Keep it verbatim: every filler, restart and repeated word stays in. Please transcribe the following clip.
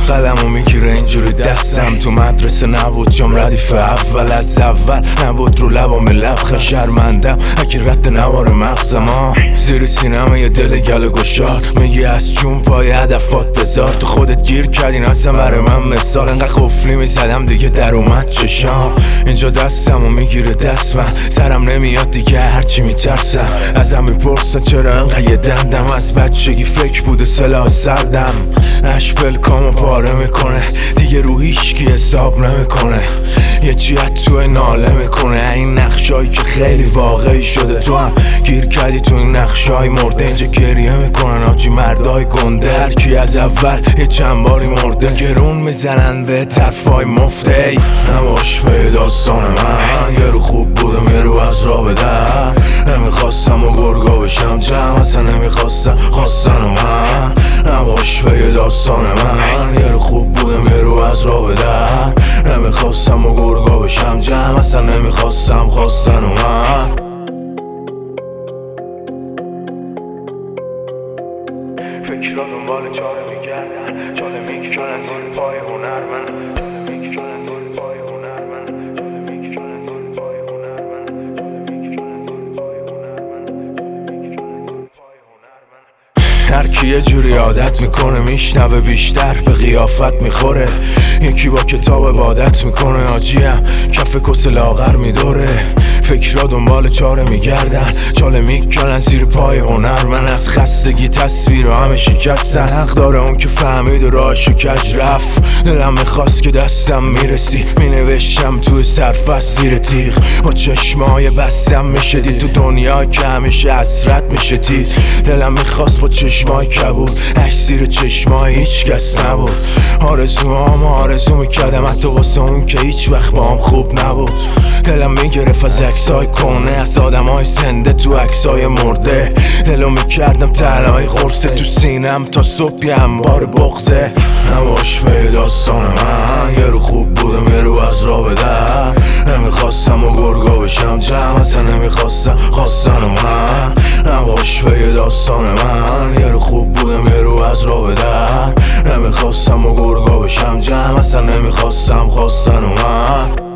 قلمو میگیره اینجوری دستم. تو مدرسه نبود جام ردیف اول، از اول نبود رو لبام لبخند. شرمندم اگه رد نوار مغزم ها، زیر سینما یه دل گل گشار. میگی از چون پای هدفات بذار، تو خودت گیر کردین اصلا برای من مثال. انقدر قفلی میزدم دیگه در اومد چشام. اینجا دستمو میگیره دست من، سرم نمیاد دیگه هرچی میترسم. ازم میپرسن چرا انقدر یه دندم، از بچگی فکر بوده سلاح سردم. اشبل کامو پاره میکنه دیگه، رو هیچکی حساب نمیکنه. یه جیت توی ناله میکنه، این نقشایی که خیلی واقعی شده. تو هم گیر کردی تو این نقشای مرده، اینجا گریه میکنن آجی مردای گنده. هر کی از اول یه چند باری مرده، گرون میزنن به طرفای مفته. ای نباش به داستان من، یه رو خوب بودم یه رو از راه بدر. نمیخواستم و گرگا بشم جمع، اصلا نمیخواستم خواستن و من. نباش به داستان من، یه رو خوب بودم یه رو از راه بدر. نمیخواستم و گرگا بشم جمع، اصلا نمیخواستم خواستن و من. فکرها دنبال چاره میگردن، چاله میکنن زیر پای هنرمند. چاله میکنن زیر پای هنرمند. چاله میکنن زیر پای هنرمند. چاله میکنن زیر پای هنرمند. هر کی یه جوری عادت میکنه، میشنوه بیشتر به قیافت میخوره. یکی با کتاب عبادت میکنه، آجیم کف کس لاغر میدوره. فکرها دنبال چاره میگردن، چاله میکنن زیر پای هنر. من از خستگی تصویر همه شکستن، حق داره اون که فهمید و راهشو کج رفت. دلم میخواست که دستم میرسی، مینوشتم توی سرفست زیر تیغ. با چشمای بستم میشه دید تو دنیا که همیشه حسرت میشه دید. دلم میخواست با چشمای کبود، اش زیر چشمای هیچ کس نبود. آرزوام آرزو میکردم حتی واسه اون که هیچ وقت با هم خوب نبود. دلم میگرفت از عکسای کنه، از آدمای زنده تو عکسای مرده. دلو میکردم تنهای قرصه تو سینم تا صبح یه انبار بغزه. نباش به داستان من، یه رو خوب بودم یه رو از راه بدر. نمیخواستم و گرگا بشم جمع، اصلا نمیخواستم خواستن و من. نباش به داستان من، یه رو خوب بودم یه رو از راه بدر. نمیخواستم و گرگا بشم جمع، اصلا نمیخواستم خواستن و من.